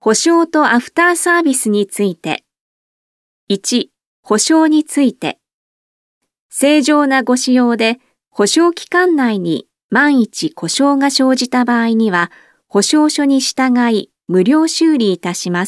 保証とアフターサービスについて。1、保証について。正常なご使用で保証期間内に万一故障が生じた場合には、保証書に従い無料修理いたします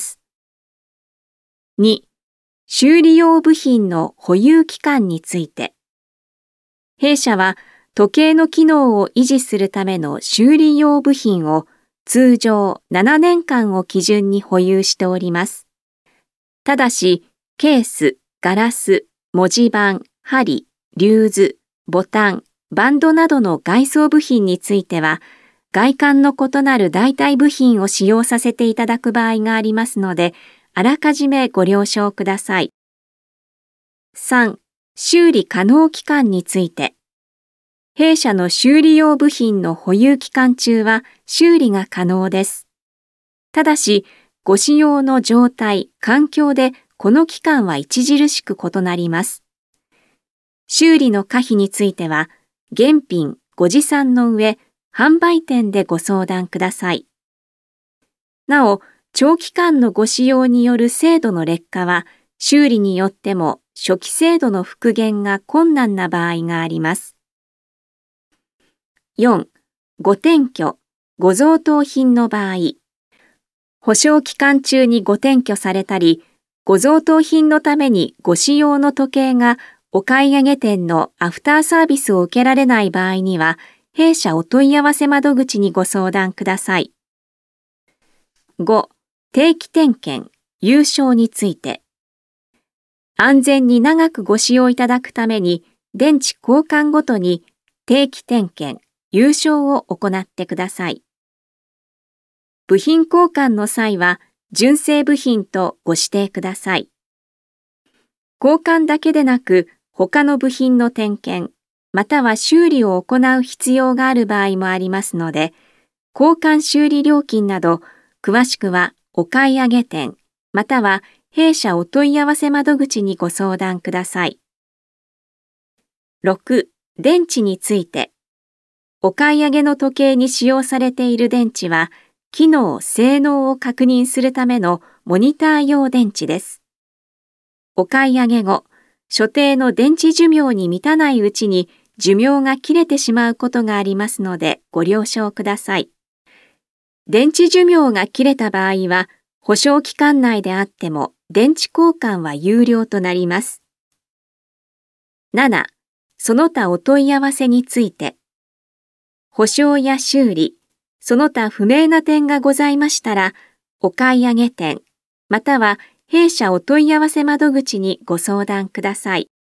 。2、修理用部品の保有期間について。弊社は時計の機能を維持するための修理用部品を通常7年間を基準に保有しております。ただし、ケース、ガラス、文字盤、針、リューズ、ボタン、バンドなどの外装部品については、外観の異なる代替部品を使用させていただく場合がありますので、あらかじめご了承ください。3、修理可能期間について。弊社の修理用部品の保有期間中は修理が可能です。ただし、ご使用の状態、環境でこの期間は著しく異なります。修理の可否については、現品ご持参の上、販売店でご相談ください。なお、長期間のご使用による精度の劣化は、修理によっても初期精度の復元が困難な場合があります。4、ご転居、ご贈答品の場合、保証期間中にご転居されたり、ご贈答品のためにご使用の時計がお買い上げ店のアフターサービスを受けられない場合には、弊社お問い合わせ窓口にご相談ください。5、定期点検、有償について。安全に長くご使用いただくために、電池交換ごとに定期点検、有償を行ってください。部品交換の際は、純正部品とご指定ください。交換だけでなく、他の部品の点検、または修理を行う必要がある場合もありますので、交換修理料金など、詳しくはお買い上げ店、または弊社お問い合わせ窓口にご相談ください。6、電池について。お買い上げの時計に使用されている電池は、機能・性能を確認するためのモニター用電池です。お買い上げ後、所定の電池寿命に満たないうちに寿命が切れてしまうことがありますのでご了承ください。電池寿命が切れた場合は、保証期間内であっても電池交換は有料となります。7、その他お問い合わせについて。保証や修理、その他不明な点がございましたら、お買い上げ店、または弊社お問い合わせ窓口にご相談ください。